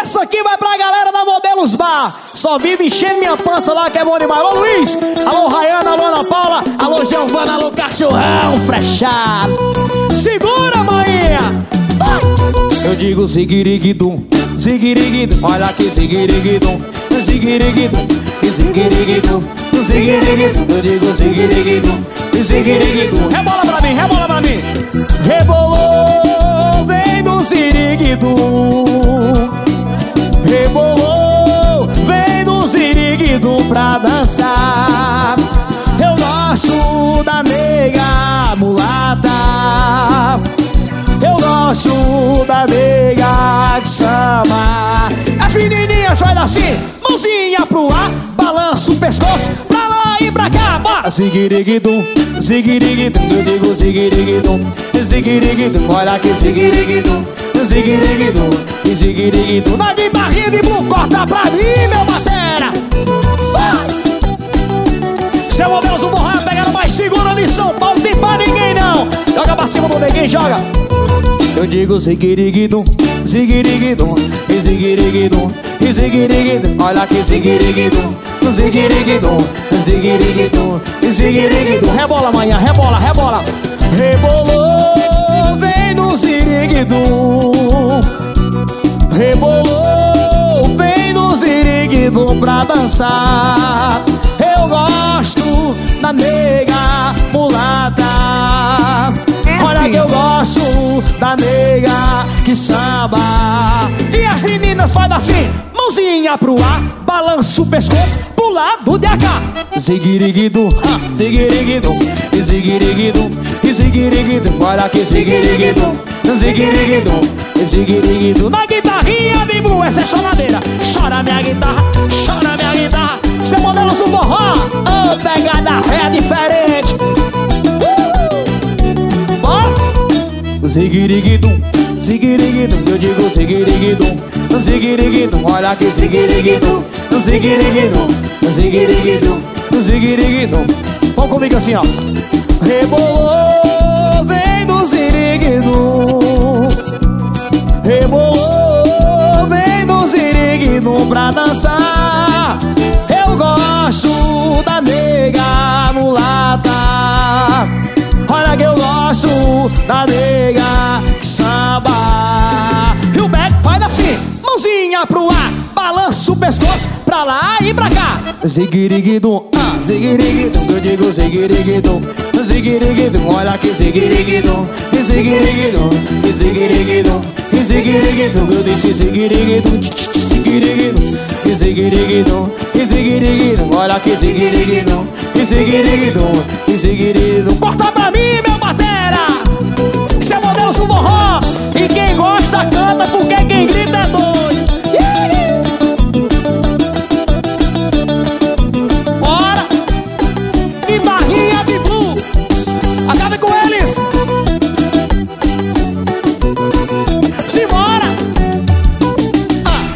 Essa aqui vai pra galera da Modelos Bar. Só vive enchendo minha pança lá, que é bom demais. Alô, Luiz. Alô, Rayana. Alô, Ana Paula. Alô, Giovana. Alô, cachorrão frechado. Segura, maninha. Vai. Eu digo ziguiriguidum, ziguiriguidum. Olha aqui, ziguiriguidum, ziguiriguidum, ziguiriguidum, ziguiriguidum. Eu digo ziguiriguidum, ziguiriguidum. Rebola pra mim, rebola pra mim. Rebolou, vem do ziriguidum. Rebolou, vem do ziriguidum pra dançar. Eu gosto da nega mulata. Eu gosto da nega que chama. As menininhas faz assim, mãozinha pro ar, balança o pescoço pra lá e pra cá. Bora! Ziguiriguidum, ziguiriguidum. Eu digo ziguiriguidum, ziguiriguidum. Olha aqui, ziguiriguidum, ziguiriguidum, ziguiriguidum. Na guitarrinha de Blue, corta pra mim, meu batera. Vai! Seu Modelos do Morraio pegando mais segura de São Paulo. Tem pra ninguém não. Joga pra cima do neguinho, joga. Eu digo ziguiriguidum, ziguiriguidum, ziguiriguidum, ziguiriguidum. Olha aqui, ziguiriguidum, ziguiriguidum, ziguiriguidum, ziguiriguidum. Rebola, manhã, rebola, rebola. Rebolou, vem no ziriguidum. Rebolou, vem no ziriguidum pra dançar. Eu gosto da nega mulata. Olha que eu gosto da nega que samba. E as meninas fazem assim, mãozinha pro ar, balança o pescoço pro lado de cá. Ziguiriguidum, ziguiriguidum, ziguiriguidum, ziguiriguidum. Olha aqui, ziguiriguidum, ziguiriguidum, ziguiriguidum. Na guitarrinha de Blue, essa é choradeira. Chora minha guitarra, chora minha guitarra. Seu Modelos do forró, oh, pegada é diferente. Ziguiriguidum, ziguiriguidum. Eu digo ziguiriguidum, ziguiriguidum. Olha aqui, ziguiriguidum, ziguiriguidum, ziguiriguidum, ziguiriguidum. Vamos comigo assim, ó. Rebolou, vem do ziriguidum. Rebolou, vem do ziriguidum pra dançar. Eu gosto da nega mulata. Olha que eu gosto da nega que samba. E o Beck faz assim, mãozinha pro ar, balança o pescoço pra lá e pra cá. Ziguiriguidum, ziguiriguidum. Eu digo ziguiriguidum, ziguiriguidum. Olha aqui, ziguiriguidum, ziguiriguidum, ziguiriguidum, ziguiriguidum. Eu disse ziguiriguidum, ziguiriguidum, ziguiriguidum, ziguiriguidum. Olha aqui, ziguiriguidum, ziguiriguidum, ziguiriguidum. Corta pra mim, meu